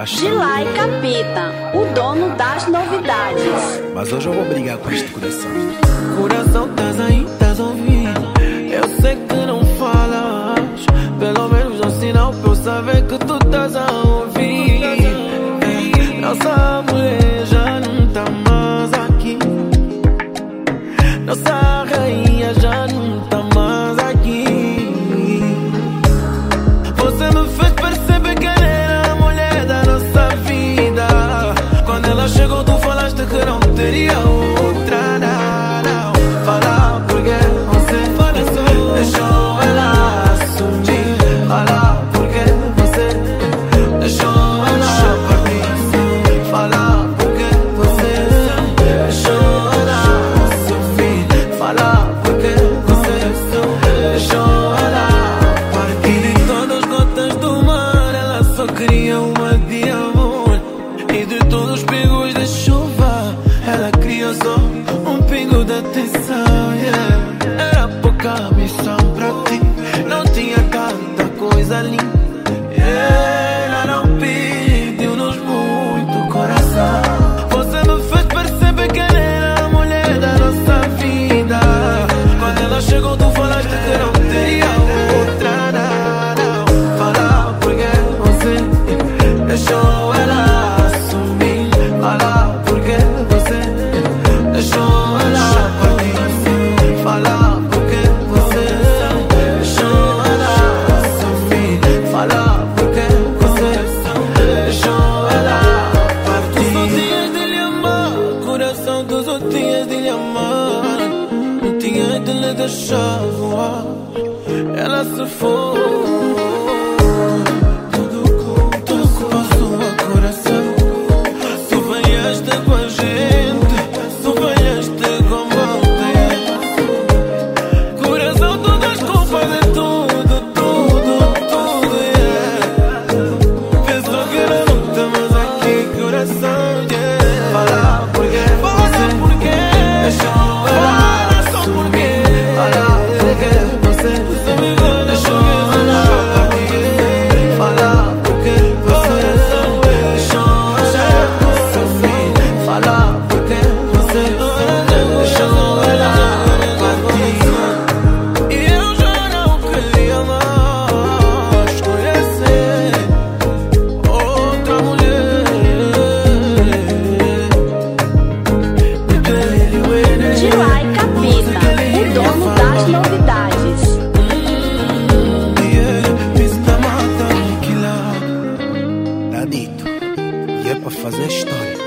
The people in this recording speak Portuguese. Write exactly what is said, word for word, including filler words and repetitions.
Acho Gilai Capita, o dono das novidades. Mas hoje eu vou brigar com este coração. Coração, estás aí, estás a ouvir? Eu sei que não falas, pelo menos dá um sinal pra eu saber que tu estás a ouvir. Nossa mulher já não tá mais aqui, nossa rainha já não tá mais aqui. Você me fez perceber que ela era a mulher da nossa vida. Quando ela chegou tu falaste que não teria outra, não, não. Fala porque você deixou ela assumir. Fala porque você deixou ela partir. Fala porque você deixou ela assumir. Fala porque você deixou ela partir. De todas as gotas do mar ela só queria uma de amor. E de todos os pingos de chuva ela queria só um pingo de atenção, yeah. Era pouca missão pra ti, não tinha tanta coisa ali, yeah. Ela não pediu-nos muito coração. Você me fez perceber que ela era a mulher da nossa vida. Quando ela chegou tu falaste que não teria outra, não, não. Fala porque você deixou ela assumir. Fala porque você deixou ela partir. Fala porque você deixou ela assumir. Fala porque você deixou ela partir. Tu só tinhas de lhe amar, coração, tu só tinhas de lhe amar. Não tinhas de lhe deixar voar. Ela se foi. Tudo culpa sua coração. Tu falhaste com a gente, tu falhaste com a malta. Coração, tu das culpas de tudo, tudo, tudo, yeah. Pensou que era luta, mas aqui coração, yeah. Fala porque você deixou ela assumir. Fala porque você deixou ela partir. Fala porque você deixou ela assumir. Fala porque você deixou ela partir. E eu já não queria mais conhecer outra mulher. Gilai Capita, o dono das novidades. Tá dito. E é pra fazer história.